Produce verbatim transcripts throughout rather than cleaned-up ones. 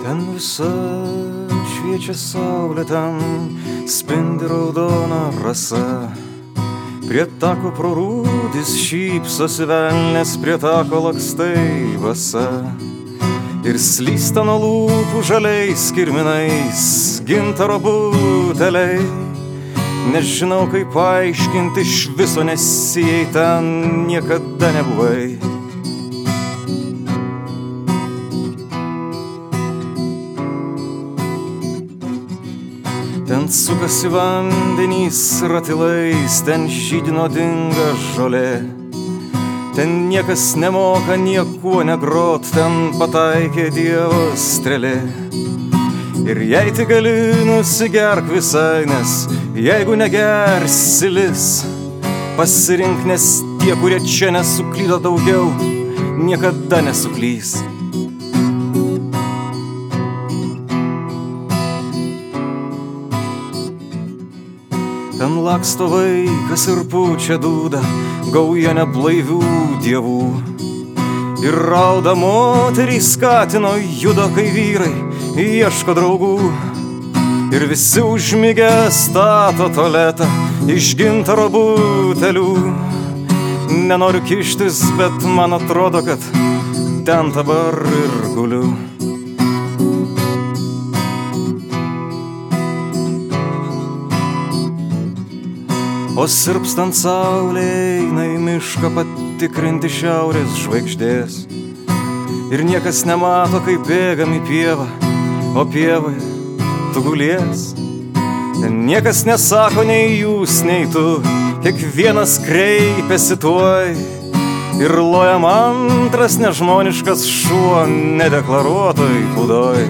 Ten visa šviečia saulė, ten spindi raudona rasa. Prie tako pro rūdis šypsosi velnės, prie tako lakstai vasa. Ir slysta nuo lūpų žaliais kirminais gintaro buteliai. Nežinau, kaip paaiškinti iš viso, nes jei ten niekada nebuvai. Ten sukasi vandenys ratilais, ten žydi nuodinga žolė. Ten niekas nemoka niekuo negrot, ten pataikė Dievo strėlė. Ir jei tik gali nusigerk visai, nes jeigu negersi lis, pasirink, nes tie, kurie čia nesuklydo daugiau, niekada nesuklys. Ten laksto vaikas ir pučia dūdą, gauja neblaivių dievų. Ir rauda moterys, skatino juda, kai vyrai ieško draugų. Ir visi užmigę stato tualetą iš gintaro butelių. Nenoriu kištis, bet man atrodo, kad ten dabar ir guliu. O sirpstant saulė eina į mišką patikrinti šiaurės žvaigždės. Ir niekas nemato, kaip bėgam į pievą, o pievoje tu gulies. Ten niekas nesako nei jūs, nei tu, kiekvienas kreipiasi tuoj. Ir loja mantras nežmoniškas šuo nedeklaruotoj būdoj.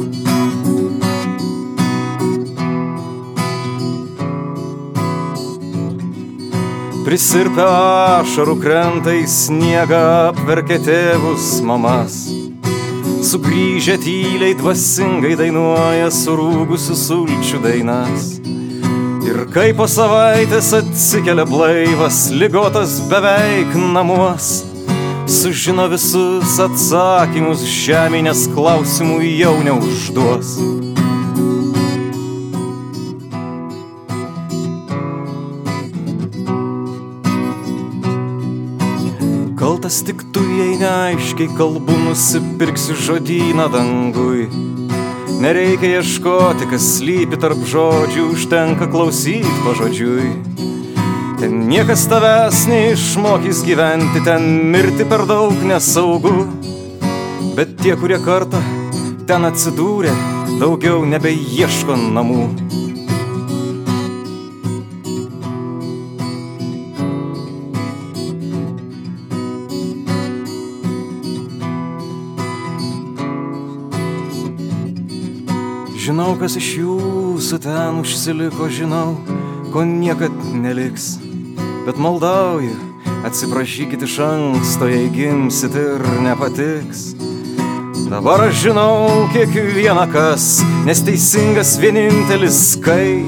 Prisirpę ašarų krenta į sniegą, apverkia tėvus mamas. Sugrįžę tyliai dvasingai dainuoja surūgusių sulčių dainas. Ir kai po savaitės atsikelia blaivas, ligotas beveik namuos, sužino visus atsakymus žemėj, nes klausimų jau neužduos. Kaltas tik tu, jei neaiškiai kalbu, nusipirksi žodyną dangui. Nereikia ieškoti, kas slypi tarp žodžių, užtenka klausyt pažodžiui. Ten niekas tavęs neišmokys gyventi, ten mirti per daug nesaugu. Bet tie, kurie kartą ten atsidūrė, daugiau nebeieško namų. Žinau, kas iš jūsų ten užsiliko, žinau, ko niekad neliks. Bet maldauju, atsiprašykit iš anksto, jei gimsit ir nepatiks. Dabar aš žinau kiekvieną kas, nes teisingas vienintelis kai.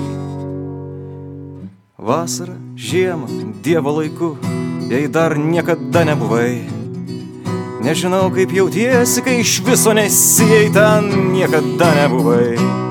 Vasara, žiema, Dievo laiku, jei dar niekada nebuvai. Nežinau, kaip jautiesi, kai iš viso nesi, jei ten niekada nebuvai.